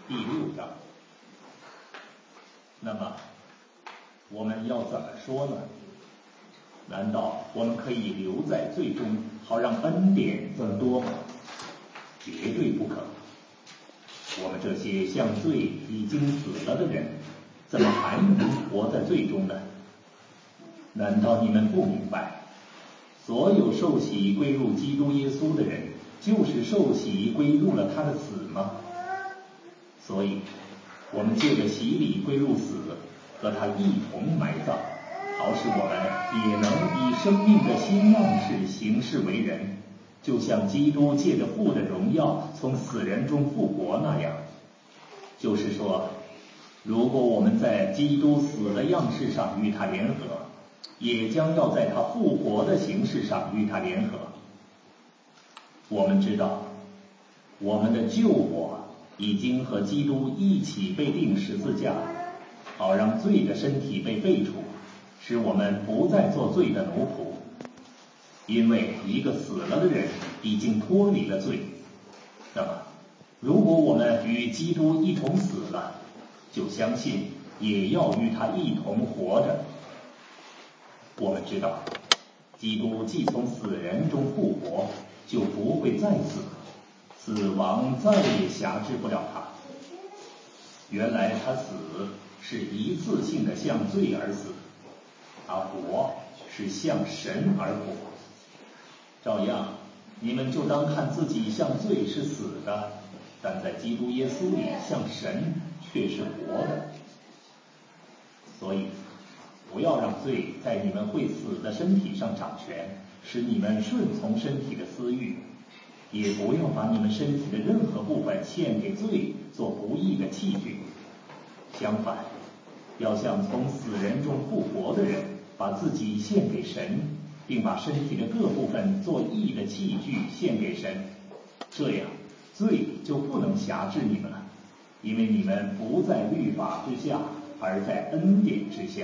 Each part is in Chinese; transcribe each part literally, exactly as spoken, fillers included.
第六章。那么我们要怎么说呢？难道我们可以留在罪中，好让恩典增多吗？绝对不可。我们这些向罪已经死了的人，怎么还能活在罪中呢？难道你们不明白，所有受洗归入基督耶稣的人，就是受洗归入了他的死吗？所以我们借着洗礼归入死，和他一同埋葬，好使我们也能以生命的新样式行事为人，就像基督借着父的荣耀从死人中复活那样。就是说，如果我们在基督死的样式上与他联合，也将要在他复活的形式上与他联合。我们知道，我们的旧我已经和基督一起被钉十字架，好让罪的身体被废除，使我们不再做罪的奴仆。因为一个死了的人已经脱离了罪，那么如果我们与基督一同死了，就相信也要与他一同活着。我们知道，基督既从死人中复活，就不会再死，死亡再也辖制不了他。原来他死是一次性的向罪而死，他活是向神而活。照样，你们就当看自己向罪是死的，但在基督耶稣里向神却是活的。所以不要让罪在你们会死的身体上掌权，使你们顺从身体的私欲，也不要把你们身体的任何部分献给罪，做不义的器具。相反，要像从死人中复活的人，把自己献给神，并把身体的各部分做义的器具献给神。这样，罪就不能辖制你们了，因为你们不在律法之下，而在恩典之下。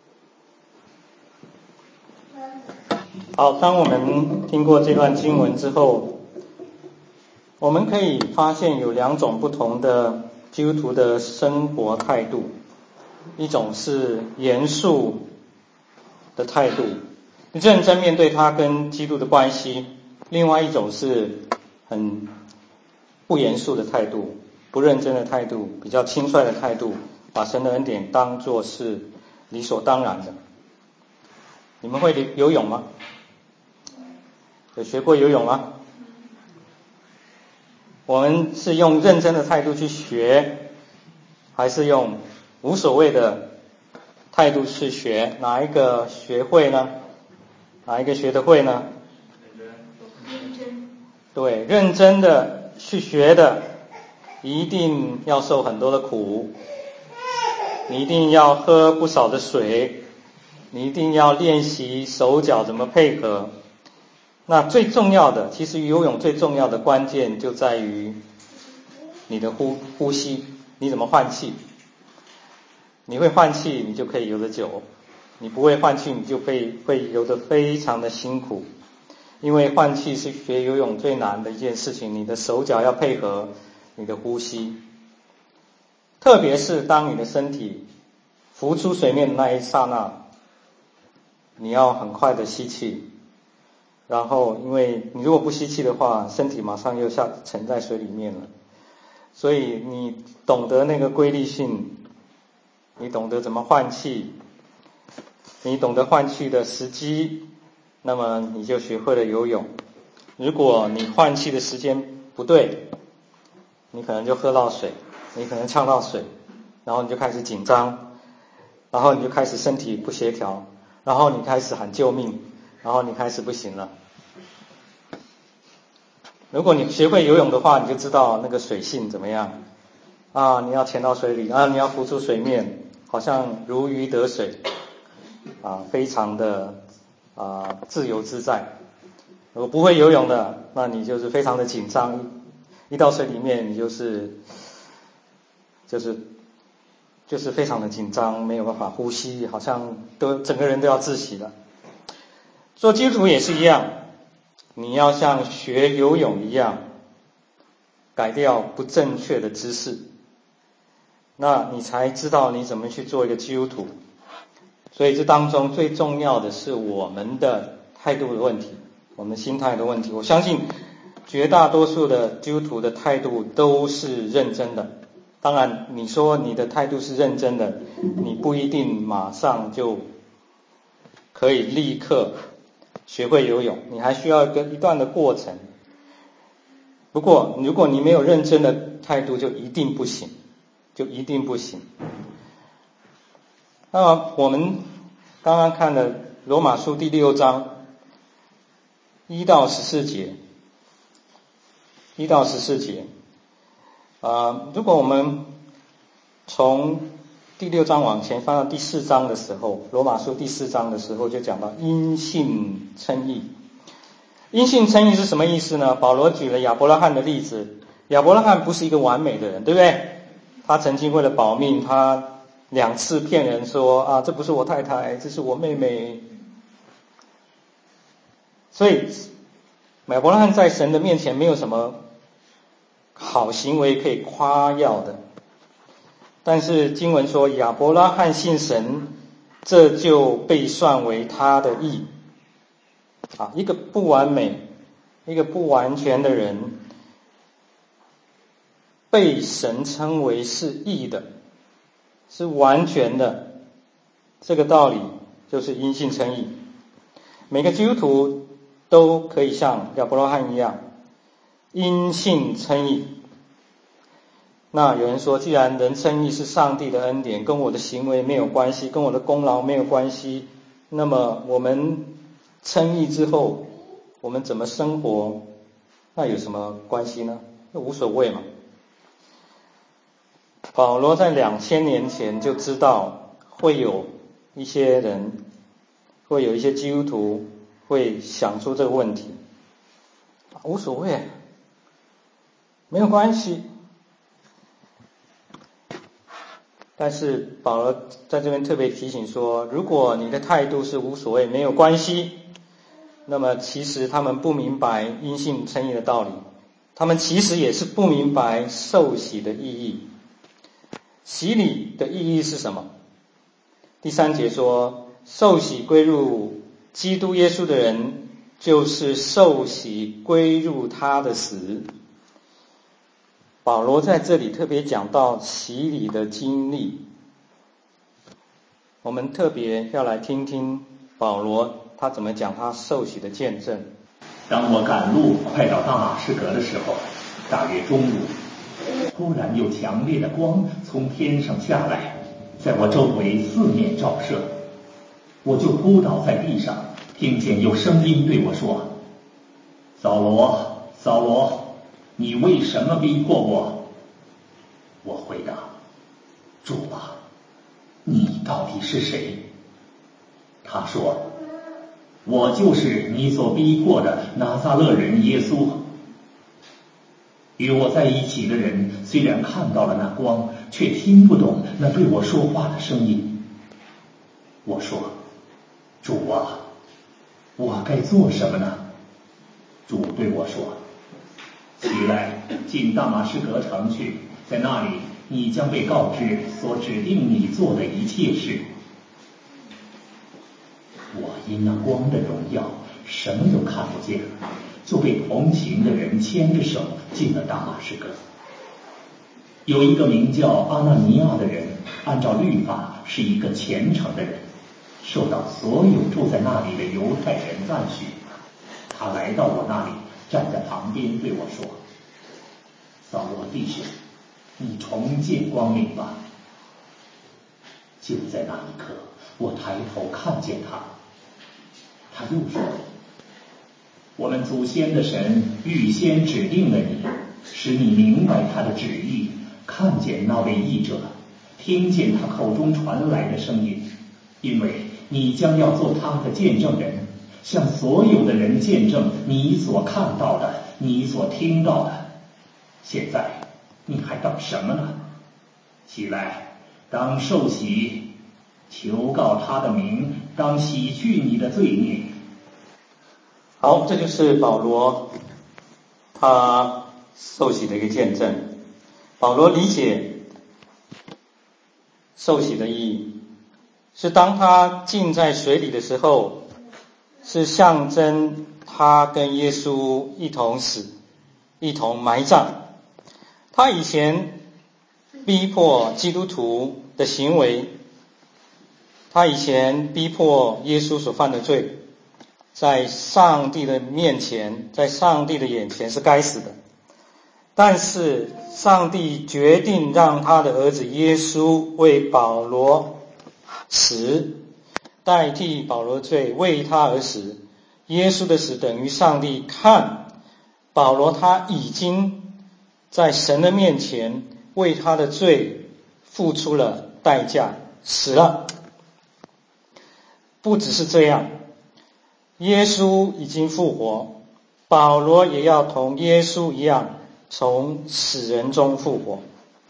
好，当我们听过这段经文之后，我们可以发现有两种不同的基督徒的生活态度。一种是严肃的态度，认真面对他跟基督的关系；另外一种是很不严肃的态度，不认真的态度，比较轻率的态度，把神的恩典当作是理所当然的。你们会游泳吗？有学过游泳吗？我们是用认真的态度去学，还是用无所谓的态度去学？哪一个学会呢？哪一个学得会呢？ 认真。 对，认真的去学的，一定要受很多的苦，你一定要喝不少的水，你一定要练习手脚怎么配合。那最重要的，其实游泳最重要的关键就在于你的呼呼吸，你怎么换气。你会换气，你就可以游得久；你不会换气，你就会会游得非常的辛苦。因为换气是学游泳最难的一件事情，你的手脚要配合你的呼吸，特别是当你的身体浮出水面的那一刹那，你要很快的吸气，然后因为你如果不吸气的话，身体马上又下沉在水里面了。所以你懂得那个规律性，你懂得怎么换气，你懂得换气的时机，那么你就学会了游泳。如果你换气的时间不对，你可能就喝到水，你可能呛到水，然后你就开始紧张，然后你就开始身体不协调，然后你开始喊救命，然后你开始不行了。如果你学会游泳的话，你就知道那个水性怎么样啊！你要潜到水里啊，你要浮出水面，好像如鱼得水啊，非常的啊自由自在。如果不会游泳的，那你就是非常的紧张，一到水里面你就是就是就是非常的紧张，没有办法呼吸，好像都整个人都要窒息了。做基督徒也是一样，你要像学游泳一样，改掉不正确的姿势， 那你才知道你怎么去做一个基督徒。所以这当中最重要的是我们的态度的问题，我们心态的问题。我相信绝大多数的基督徒的态度都是认真的。当然你说你的态度是认真的，你不一定马上就可以立刻学会游泳，你还需要一个一段的过程。不过如果你没有认真的态度，就一定不行，就一定不行。那么我们刚刚看了罗马书第六章一到十四节，一到十四节，呃，如果我们从第六章往前翻到第四章的时候，罗马书第四章的时候就讲到因信称义。因信称义是什么意思呢？保罗举了亚伯拉罕的例子。亚伯拉罕不是一个完美的人，对不对？他曾经为了保命，他两次骗人说啊，这不是我太太，这是我妹妹。所以亚伯拉罕在神的面前没有什么好行为可以夸耀的。但是经文说亚伯拉罕信神，这就被算为他的义。啊，一个不完美，一个不完全的人，被神称为是义的，是完全的。这个道理就是因信称义。每个基督徒都可以像亚伯拉罕一样因信称义。那有人说，既然人称义是上帝的恩典，跟我的行为没有关系，跟我的功劳没有关系，那么我们称义之后我们怎么生活，那有什么关系呢？那无所谓嘛。保罗在两千年前就知道会有一些人，会有一些基督徒会想出这个问题，无所谓，没有关系。但是保罗在这边特别提醒说，如果你的态度是无所谓，没有关系，那么其实他们不明白因信称义的道理，他们其实也是不明白受洗的意义。洗礼的意义是什么？第三节说，受洗归入基督耶稣的人，就是受洗归入他的死。保罗在这里特别讲到洗礼的经历，我们特别要来听听保罗他怎么讲他受洗的见证。 当我赶路快到大马士革的时候，大约中午，突然有强烈的光从天上下来，在我周围四面照射，我就扑倒在地上，听见有声音对我说：扫罗，扫罗，你为什么逼迫我？我回答：主啊，你到底是谁？他说：我就是你所逼迫的拿撒勒人耶稣。与我在一起的人虽然看到了那光，却听不懂那对我说话的声音。我说：主啊，我该做什么呢？主对我说：起来，进大马士革城去，在那里你将被告知所指定你做的一切事。我因那光的荣耀什么都看不见了，就被同行的人牵着手进了大马士革。有一个名叫阿纳尼亚的人，按照律法是一个虔诚的人，受到所有住在那里的犹太人赞许。他来到我那里，站在旁边对我说：扫罗弟兄，你重见光明吧。就在那一刻，我抬头看见他。他又说：我们祖先的神预先指定了你，使你明白他的旨意，看见那位义者，听见他口中传来的声音，因为你将要做他的见证人，向所有的人见证你所看到的，你所听到的。现在你还等什么呢？起来，当受洗，求告他的名，当洗去你的罪孽。 好，这就是保罗他受洗的一个见证。保罗理解受洗的意义，是当他浸在水里的时候，是象征他跟耶稣一同死，一同埋葬。他以前逼迫基督徒的行为，他以前逼迫耶稣所犯的罪，在上帝的面前，在上帝的眼前是该死的。但是上帝决定让他的儿子耶稣为保罗死，代替保罗的罪，为他而死。耶稣的死等于上帝看保罗他已经在神的面前为他的罪付出了代价，死了。不只是这样，耶稣已经复活，保罗也要同耶稣一样从死人中复活。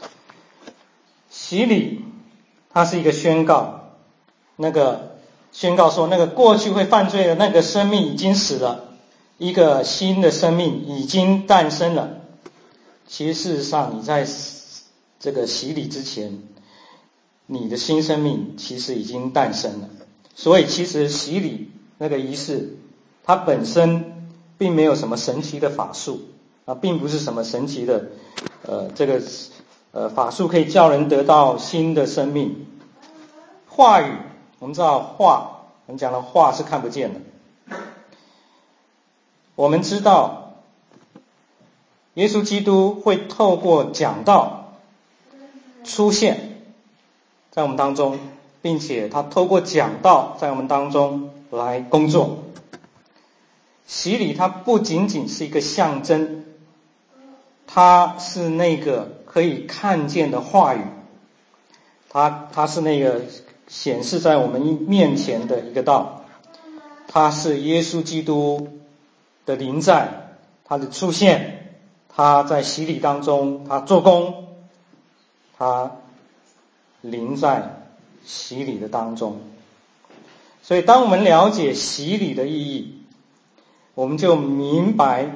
洗礼它是一个宣告，那个宣告说那个过去会犯罪的那个生命已经死了，一个新的生命已经诞生了。其实事实上你在这个洗礼之前，你的新生命其实已经诞生了。所以其实洗礼那个仪式，它本身并没有什么神奇的法术啊，并不是什么神奇的呃这个呃法术可以叫人得到新的生命。话语，我们知道话，我们讲的话是看不见的。我们知道耶稣基督会透过讲道出现在我们当中，并且他透过讲道在我们当中来工作。洗礼它不仅仅是一个象征，它是那个可以看见的话语，它它是那个显示在我们面前的一个道，它是耶稣基督的临在，他的出现，他在洗礼当中他做工，他临在洗礼的当中。所以当我们了解洗礼的意义，我们就明白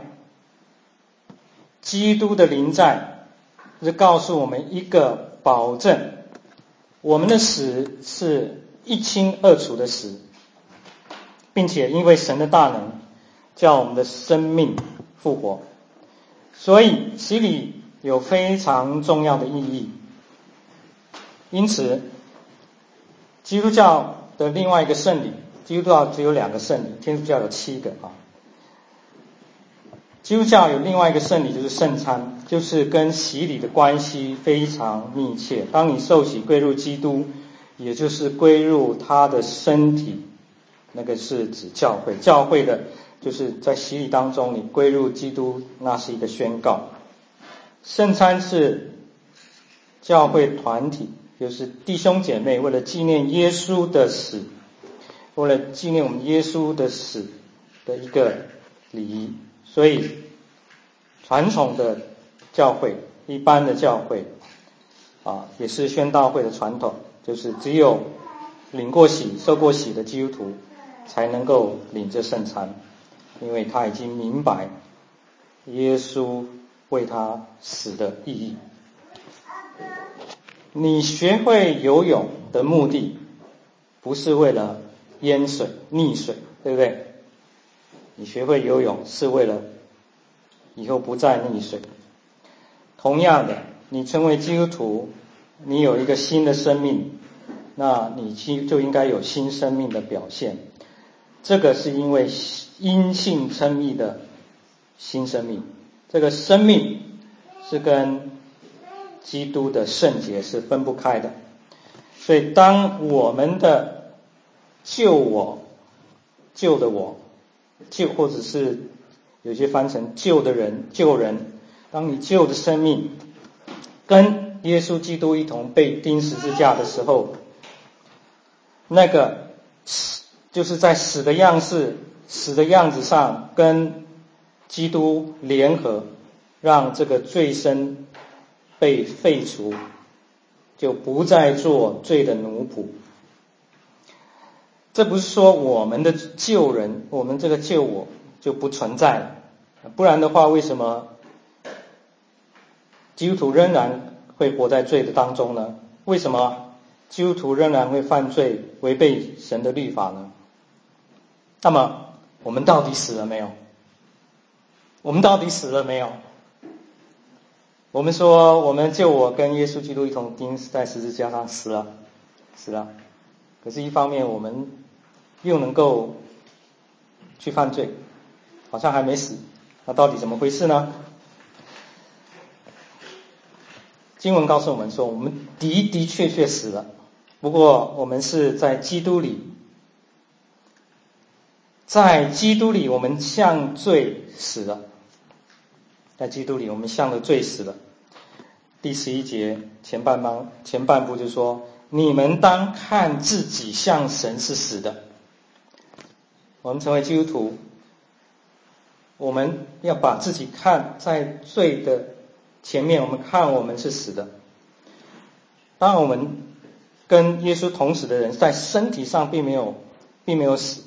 基督的临在是告诉我们一个保证，我们的死是一清二楚的死，并且因为神的大能叫我们的生命复活。所以洗礼有非常重要的意义。因此基督教的另外一个圣礼，基督教只有两个圣礼，天主教有七个啊。基督教有另外一个圣礼，就是圣餐，就是跟洗礼的关系非常密切。当你受洗归入基督，也就是归入他的身体，那个是指教会，教会的就是在洗礼当中你归入基督，那是一个宣告。圣餐是教会团体，就是弟兄姐妹为了纪念耶稣的死，为了纪念我们耶稣的死的一个礼仪。所以传统的教会，一般的教会啊，也是宣道会的传统，就是只有领过洗受过洗的基督徒才能够领这圣餐，因为他已经明白耶稣为他死的意义。你学会游泳的目的不是为了淹水溺水，对不对？你学会游泳是为了以后不再溺水。同样的，你成为基督徒，你有一个新的生命，那你就应该有新生命的表现。这个是因为因信称义的新生命，这个生命是跟基督的圣洁是分不开的。所以当我们的救我救的我救，或者是有些翻成救的人救人，当你救的生命跟耶稣基督一同被钉十字架的时候，那个就是在死的样式死的样子上跟基督联合，让这个罪身被废除，就不再做罪的奴仆。这不是说我们的救人，我们这个救我就不存在，不然的话为什么基督徒仍然会活在罪的当中呢？为什么基督徒仍然会犯罪，违背神的律法呢？那么我们到底死了没有？我们到底死了没有？我们说我们救我跟耶稣基督一同钉在十字架上死了，死了。可是一方面我们又能够去犯罪，好像还没死，那到底怎么回事呢？经文告诉我们说，我们的的确确死了，不过我们是在基督里，在基督里我们向罪死了，在基督里我们向了罪死了。第十一节前半方前半部就说，你们当看自己向神是死的。我们成为基督徒，我们要把自己看在罪的前面，我们看我们是死的。当然我们跟耶稣同死的人在身体上并没有并没有死，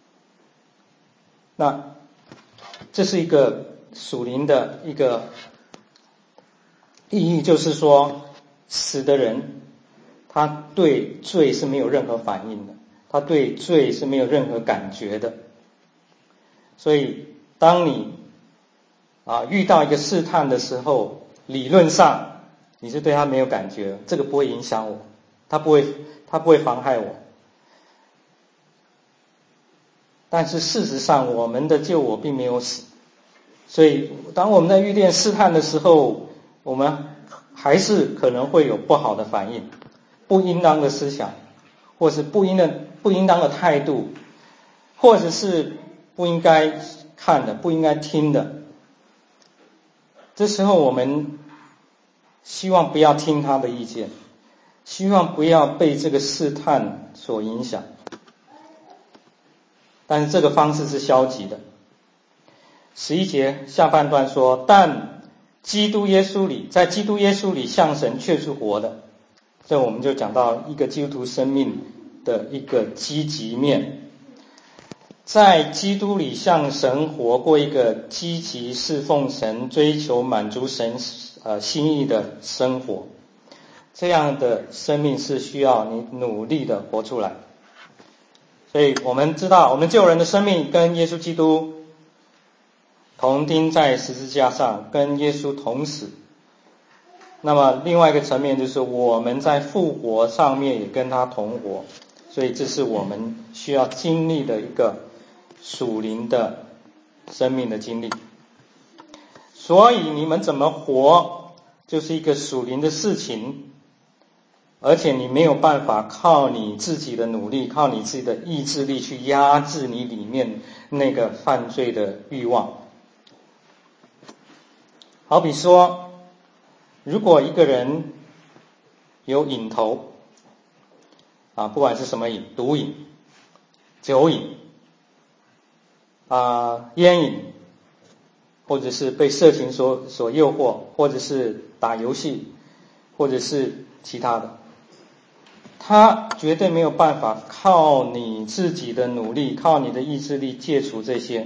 那这是一个属灵的一个意义，就是说死的人他对罪是没有任何反应的，他对罪是没有任何感觉的。所以当你啊遇到一个试探的时候，理论上你是对他没有感觉，这个不会影响我，他不会他不会妨害我。但是事实上我们的救我并没有死，所以当我们在遇见试探的时候，我们还是可能会有不好的反应，不应当的思想，或是不应的不应当的态度，或者是不应该看的，不应该听的。这时候我们希望不要听他的意见，希望不要被这个试探所影响。但是这个方式是消极的。十一节下半段说，但基督耶稣里，在基督耶稣里向神却是活的。这我们就讲到一个基督徒生命的一个积极面，在基督里向神活过一个积极侍奉神、追求满足神呃心意的生活，这样的生命是需要你努力的活出来。所以我们知道，我们救人的生命跟耶稣基督同钉在十字架上，跟耶稣同死。那么另外一个层面就是我们在复活上面也跟他同活，所以这是我们需要经历的一个属灵的生命的经历。所以你们怎么活就是一个属灵的事情，而且你没有办法靠你自己的努力，靠你自己的意志力去压制你里面那个犯罪的欲望。好比说，如果一个人有瘾头啊，不管是什么瘾，毒瘾、酒瘾啊、烟瘾，或者是被色情所所诱惑，或者是打游戏，或者是其他的，他绝对没有办法靠你自己的努力，靠你的意志力戒除这些。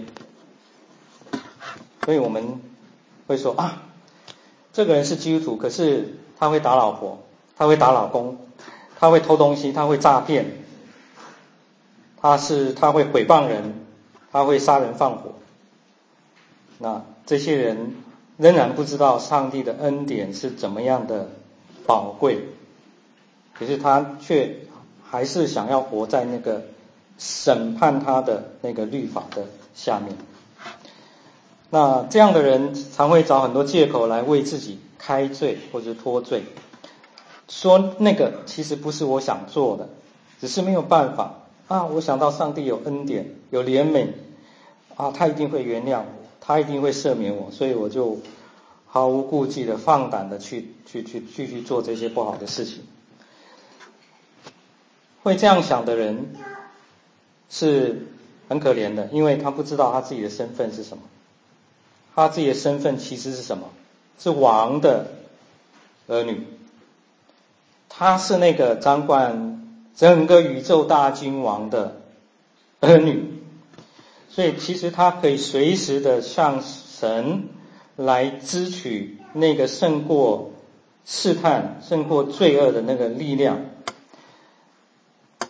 所以我们会说啊，这个人是基督徒，可是他会打老婆，他会打老公，他会偷东西，他会诈骗，他是他会毁谤人，他会杀人放火。那这些人仍然不知道上帝的恩典是怎么样的宝贵，可是他却还是想要活在那个审判他的那个律法的下面。那这样的人常会找很多借口来为自己开罪或者脱罪，说那个其实不是我想做的，只是没有办法啊。我想到上帝有恩典，有怜悯啊，他一定会原谅我，他一定会赦免我，所以我就毫无顾忌的放胆的去去去去去做这些不好的事情。会这样想的人是很可怜的，因为他不知道他自己的身份是什么。他自己的身份其实是什么？是王的儿女，他是那个掌管整个宇宙大君王的儿女，所以其实他可以随时的向神来支取那个胜过试探、胜过罪恶的那个力量。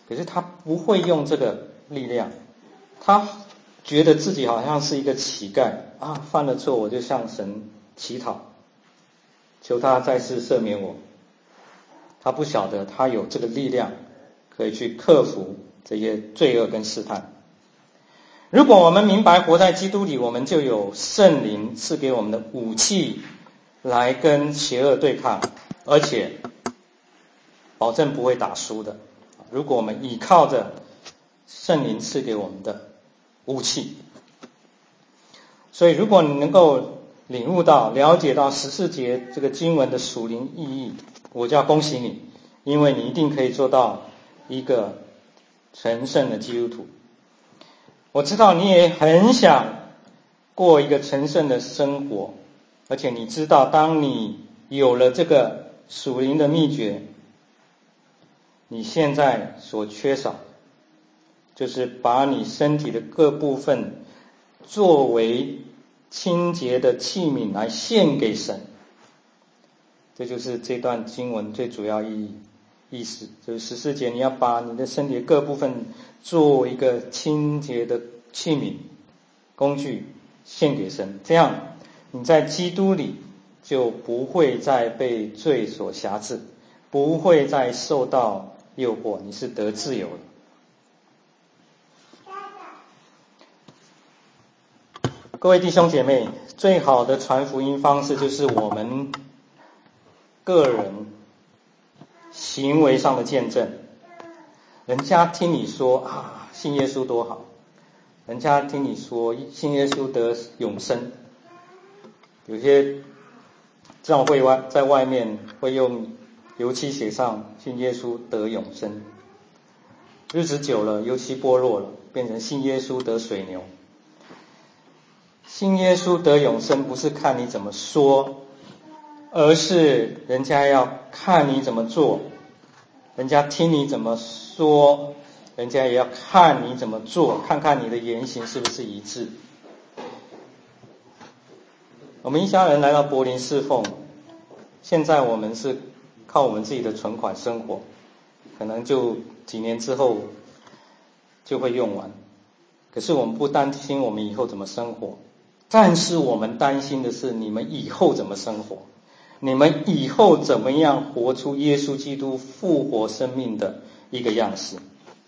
可是他不会用这个力量，他觉得自己好像是一个乞丐啊，犯了错我就向神乞讨，求他再次赦免我。他不晓得他有这个力量可以去克服这些罪恶跟试探。如果我们明白活在基督里，我们就有圣灵赐给我们的武器来跟邪恶对抗，而且保证不会打输的。如果我们倚靠着圣灵赐给我们的武器，所以如果你能够领悟到了解到十四节这个经文的属灵意义，我就要恭喜你，因为你一定可以做到一个成圣的基督徒。我知道你也很想过一个成圣的生活，而且你知道当你有了这个属灵的秘诀，你现在所缺少就是把你身体的各部分作为清洁的器皿来献给神。这就是这段经文最主要意义意思，就是十四节，你要把你的身体的各部分做一个清洁的器皿工具献给神，这样你在基督里就不会再被罪所辖制，不会再受到诱惑，你是得自由的。各位弟兄姐妹，最好的传福音方式就是我们个人行为上的见证。人家听你说啊，信耶稣多好，人家听你说信耶稣得永生，有些教会外在外面会用油漆写上信耶稣得永生，日子久了油漆剥落了，变成信耶稣得水牛。信耶稣得永生不是看你怎么说，而是人家要看你怎么做，人家听你怎么说，人家也要看你怎么做，看看你的言行是不是一致。我们一家人来到柏林侍奉，现在我们是靠我们自己的存款生活，可能就几年之后就会用完。可是我们不担心我们以后怎么生活，但是我们担心的是你们以后怎么生活，你们以后怎么样活出耶稣基督复活生命的一个样式。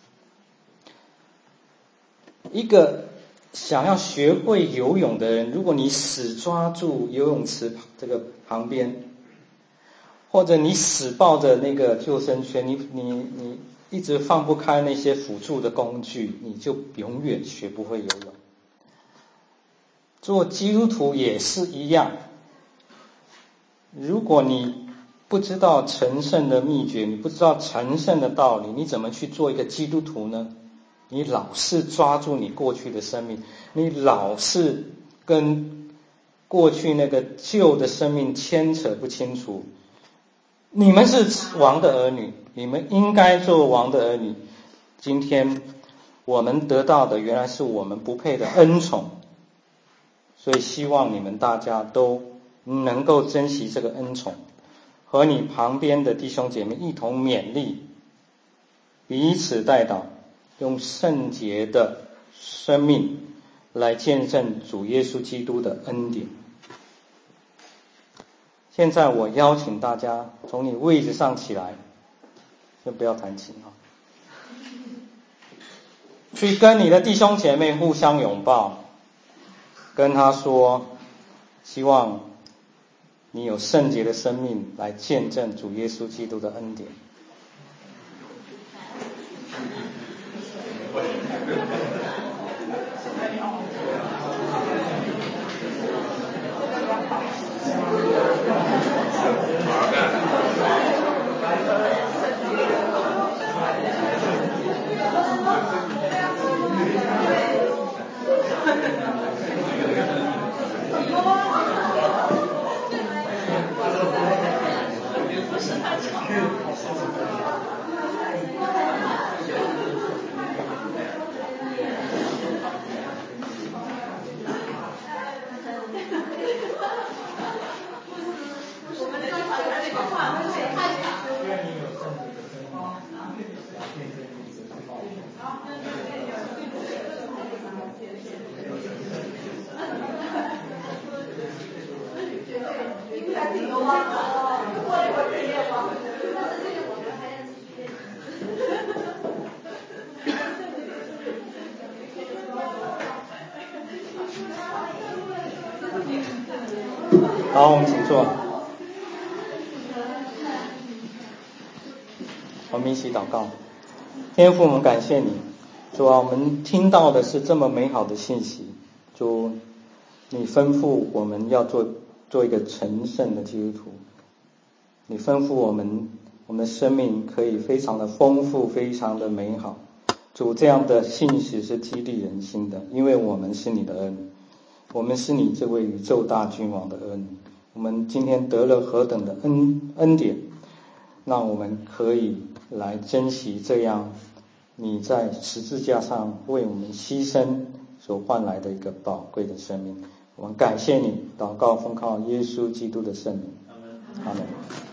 一个想要学会游泳的人，如果你死抓住游泳池这个旁边，或者你死抱着那个救生圈，你你你一直放不开那些辅助的工具，你就永远学不会游泳。做基督徒也是一样，如果你不知道成圣的秘诀，你不知道成圣的道理，你怎么去做一个基督徒呢？你老是抓住你过去的生命，你老是跟过去那个旧的生命牵扯不清楚。你们是王的儿女，你们应该做王的儿女。今天我们得到的原来是我们不配的恩宠，所以希望你们大家都能够珍惜这个恩宠，和你旁边的弟兄姐妹一同勉励，彼此代祷，用圣洁的生命来见证主耶稣基督的恩典。现在我邀请大家从你位置上起来，先不要弹琴啊，去跟你的弟兄姐妹互相拥抱，跟他说，希望你有圣洁的生命来见证主耶稣基督的恩典。 好，我们请坐。我们一起祷告。天父，我们感谢你，主啊，我们听到的是这么美好的信息。主，你吩咐我们要做做一个成圣的基督徒，你吩咐我们，我们的生命可以非常的丰富，非常的美好。主，这样的信息是激励人心的，因为我们是你的儿女，我们是你这位宇宙大君王的儿女。我们今天得了何等的恩恩典，让我们可以来珍惜这样你在十字架上为我们牺牲所换来的一个宝贵的生命。我们感谢你，祷告奉靠耶稣基督的圣名，阿们。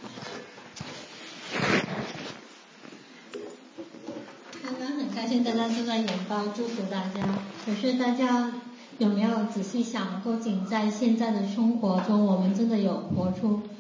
刚刚很开心大家都在拥抱祝福大家，可是大家有没有仔细想，究竟在现在的生活中，我们真的有活出